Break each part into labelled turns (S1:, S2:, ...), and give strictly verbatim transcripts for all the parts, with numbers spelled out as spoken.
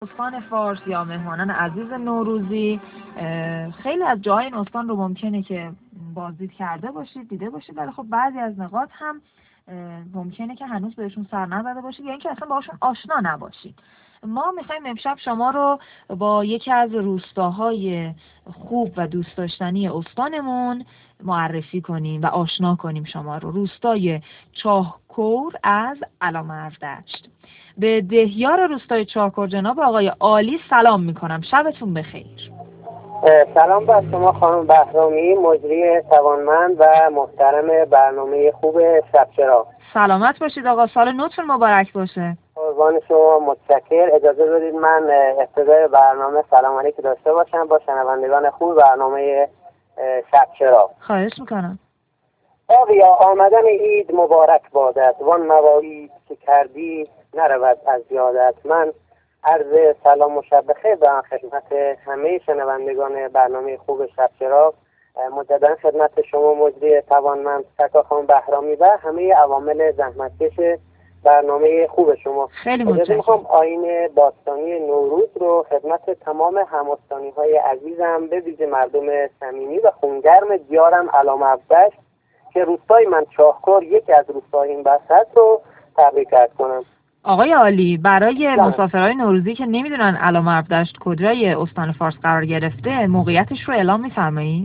S1: استان فارس یا مهمانان عزیز نوروزی، خیلی از جاهای این استان رو ممکنه که بازدید کرده باشید، دیده باشید، ولی خب بعضی از نقاط هم ممکنه که هنوز بهشون سر نزده باشید یا اینکه اصلا باشون آشنا نباشید. ما میخوایم امشب شما رو با یکی از روستاهای خوب و دوست داشتنی استانمون معرفی کنیم و آشنا کنیم شما رو. روستای چاهکور از علامردشت. به دهیار روستای چاهکور جناب آقای عالی سلام میکنم. شبتون بخیر.
S2: سلام بر شما خانم بهرامی، مجری توانمند و محترم برنامه خوب شب چراغ.
S1: سلامت باشید آقا، سال نوتون مبارک باشه.
S2: قربان شما، متشکر. اجازه بدید من ابتدای برنامه سلام علیکم داشته باشم با شنوندگان خوب برنامه شب چراغ.
S1: خواهش میکنم.
S2: آقیا آمدن عید مبارک بادت، وان مواعید که کردی نرود از یادت. من عرض سلام و شب بخیر دارم خدمت همه شنوندگان برنامه خوب شب چراغ، مجددا خدمت شما مجری توانمند سکا خانم بهرامی و همه عوامل زحمتکش برنامه خوب شما.
S1: خیلی متشکرم.
S2: میخوام آیین باستانی نوروز رو خدمت تمام همستانی های عزیزم، به ویژه مردم صمیمی و خونگرم دیارم علامردشت که روستای من چاهکور یکی از روستای این بسط رو تبریک عرض کنم.
S1: آقای عالی، برای مسافرهای نوروزی که نمیدونن علامردشت کجای استان فارس قرار گرفته، موقعیتش رو اعلام می‌فرمایید؟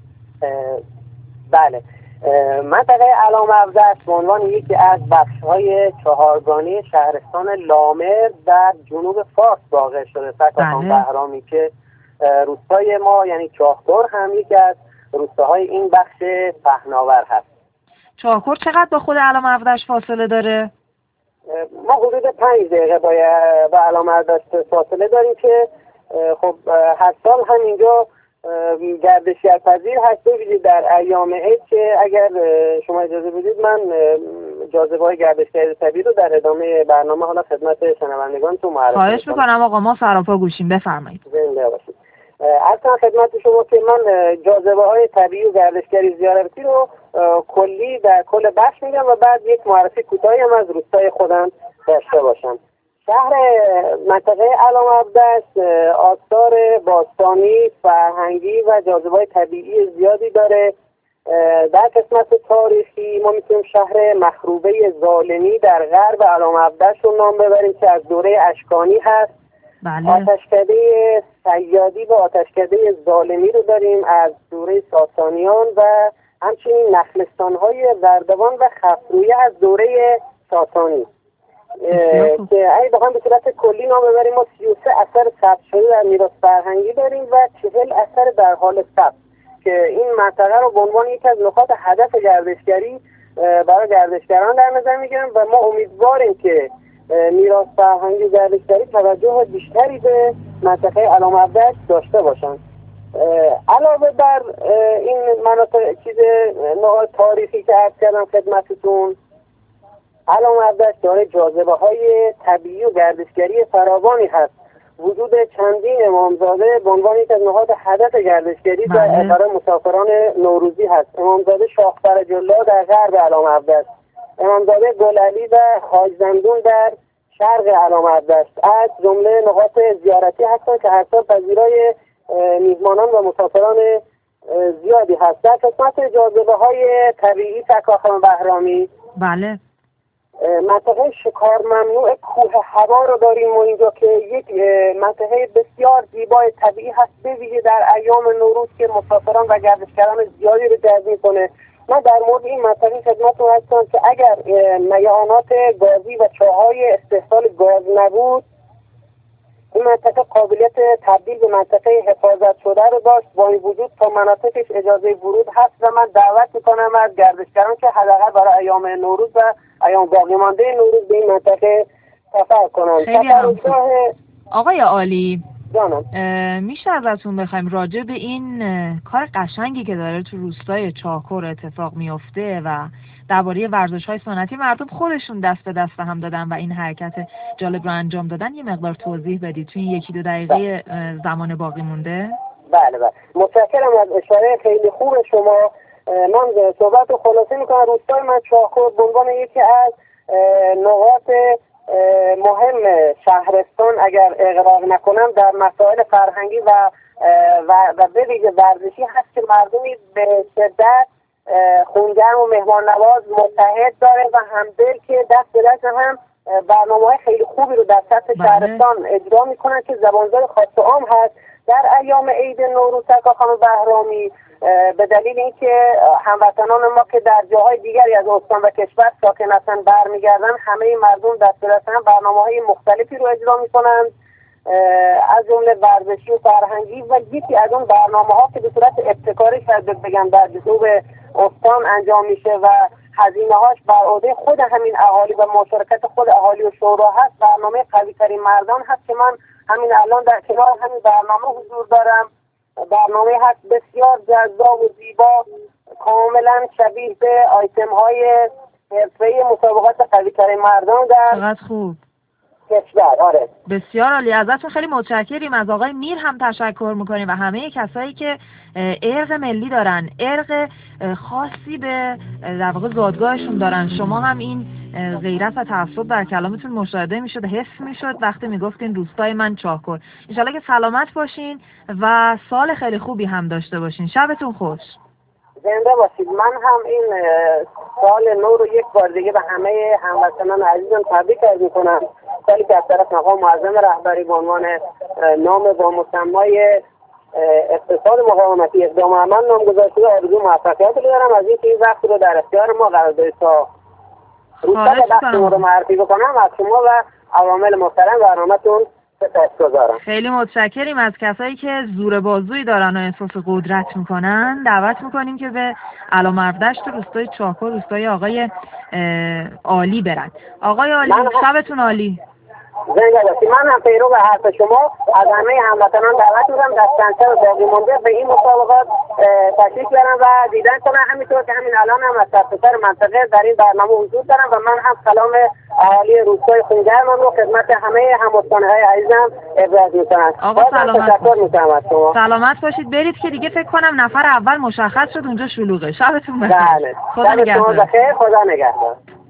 S2: بله، منطقه علامردشت به عنوان یکی از بخش‌های چهارگانه شهرستان لامر در جنوب فارس واقع شده. فکران بهرامی که روستای ما یعنی چاهکور هم یکی از روستاهای این بخش پهناور هست.
S1: چاهکور چقدر با خود علامردشت فاصله داره؟
S2: ما حدود پنج دقیقه با با علامردشت فاصله داریم که خب هر سال هم اینجا گردشگر پذیر هست، ببینید در ایام عید که اگر شما اجازه بدید من جاذبه‌های گردشگری طبیعی رو در ادامه برنامه حالا خدمت شنوندگانتون معرفی کنم.
S1: خواهش میکنم آقا، ما سراپا گوشیم، بفرمایید.
S2: زنده باشید. اصلا خدمت شما که من جاذبه‌های طبیعی و گردشگری زیارتی رو کلی در کل بخش میگم و بعد یک معرفی کوتاهی هم از روستای خودم داشته باشم. شهر منطقه علامردشت آثار باستانی، فرهنگی و جاذبه‌های طبیعی زیادی داره. در قسمت تاریخی ما میتونیم شهر مخروبه ظالمی در غرب علامردشت رو نام ببریم که از دوره اشکانی هست.
S1: بله.
S2: آتشکده صیادی و آتشکده ظالمی رو داریم از دوره ساسانیان و همچنین نخلستان‌های زردوان و خفرویه از دوره ساسانی که اگه بخوام به صورت کلی نام ببریم ما سی و سه اثر ثبت شده در میراث فرهنگی داریم و چهل اثر در حال ثبت که این منطقه رو به عنوان یکی از نقاط هدف گردشگری برای گردشگران در نظر میگیریم و ما امیدواریم که میراث فرهنگی گردشگری توجه بیشتری به منطقه علامردشت داشته باشند. علاوه بر این مناطق چیز نقاط تاریخی که عرض کردم خدمتتون، علامردشت داره جاذبه های طبیعی و گردشگری فراوانی هست. وجود چندین امامزاده به عنوان یک از نقاط هدف گردشگری در برای مسافران نوروزی هست. امامزاده شاه فرج‌الله در غرب علامردشت، امامزاده گلعلی و حاج زندون در شرق علامردشت از جمله نقاط زیارتی هستند که هر سال پذیرای میهمانان و مسافران زیادی هست. در قسمت جاذبه های طبیعی سکا خانم بهرامی،
S1: بله،
S2: منطقه شکار ممنوع کوه هوا رو داریم و اینجا که یک منطقه بسیار زیبای طبیعی هست، به ویژه در ایام نوروز که مسافران و گردشگران زیادی رو جذب می‌کنه. من در مورد این منطقه خدمتتون هستم که اگر میعانات گازی و چاهای استحصال گاز نبود این منطقه قابلیت تبدیل به منطقه حفاظت شده رو داشت. با این وجود تا مناطقش اجازه ورود هست و من دعوت میکنم از گردشگران که حداقل برای ایام نوروز و ایام باقی مانده نوروز به این منطقه سفر کنن.
S1: سفرگاه آقای عالی،
S2: جانم
S1: میشه ازتون بخوایم راجع به این کار قشنگی که داره تو روستای چاهکور اتفاق میفته و درباره ورزش‌های سنتی مردم خودشون دست به دست هم دادن و این حرکت جالب رو انجام دادن یه مقدار توضیح بدید تو این یکی دو دقیقه زمان باقی مونده؟
S2: بله بله، متشکرم از اشاره خیلی خوب شما. من صحبت رو خلاصه میکنم. روستای من چاهکور به عنوان یکی از نقاط مهم شهرستان اگر اغراق نکنم در مسائل فرهنگی و و و به ویژه ورزشی هست که مردمی به شدت خونگرم و مهمان نواز متحد داره و همدل که دست به دست هم برنامه‌های خیلی خوبی رو در سطح شهرستان اجرا میکنن که زبانزد خاص و عام هست. در ایام عید نوروز سرکار خانم بهرامی به دلیل اینکه هموطنان ما که در جاهای دیگری از استان و کشور ساکن هستن برمیگردن، همه مردم دست به دست هم برنامه‌های مختلفی رو اجرا میکنن از جمله ورزشی و فرهنگی و یکی از اون برنامه‌ها که به صورت ابتکاری شاید بگم در جنوب استان انجام میشه و هزینه‌هاش بر عهده خود همین اهالی و مشارکت خود اهالی و شورا هست، برنامه قوی‌ترین مردان هست که من همین الان در کنار همین برنامه حضور دارم. برنامه هست بسیار جذاب و زیبا، کاملا شبیه به آیتم‌های حرفه‌ای مسابقات قوی‌ترین مردان در
S1: چقدر خوب
S2: کشور. آره
S1: بسیار عالی. ازتون خیلی متشکریم. از آقای میر هم تشکر میکنیم و همه کسایی که ارق ملی دارن، ارق خاصی به در واقع زادگاهشون دارن. شما هم این غیرت و تعصب در کلامتون مشاهده میشد، حس میشد وقتی میگفتین روستای من چاهکن. ان شاءالله که سلامت باشین و سال خیلی خوبی هم داشته باشین. شبتون خوش.
S2: زنده باشید. من هم این سال نو رو یک بار دیگه به همه هموطنان عزیزم تبریک عرض میکنم. سالی که از طرف مقام معظم رهبری به عنوان نام با مسمای اقتصاد مقاومتی اقدام عمل نامگذاری شده آرزوی موفقیت رو دارم. از اینکه این وقت رو در اختیار ما قرار دادید تا روزتر بحث ما رو معرفی بکنم، از شما و عوامل محترم برنامه‌تون سپاسگزارم.
S1: خیلی متشکریم. از کسایی که زور بازویی دارن و احساس قدرت میکنن دعوت میکنیم که به علامردشت روستای چاهکن، روستای آقای عالی برن. آقای عالی شبتون عالی.
S2: زنده باشید. من هم پیرو به حرف شما از همه هموطنان دعوت می‌کنم دستنچه باقی مونده به این مسابقات تشریف بیارن و دیدن کنن. همینطور که همین الان هم از سرتاسر منطقه در این برنامه حضور دارم و من هم سلام اهالی روستای خونگرمم رو خدمت همه هم‌استان‌های عزیزم ابراز می‌کنم.
S1: آقا سلامت
S2: تشکر می‌کنم از شما.
S1: سلامت باشید. برید که دیگه فکر کنم نفر اول مشخص شد، اونجا شلوغه. شبتون بخیر.
S2: بله.
S1: خدا نگهدار.
S2: خدا نگهدار.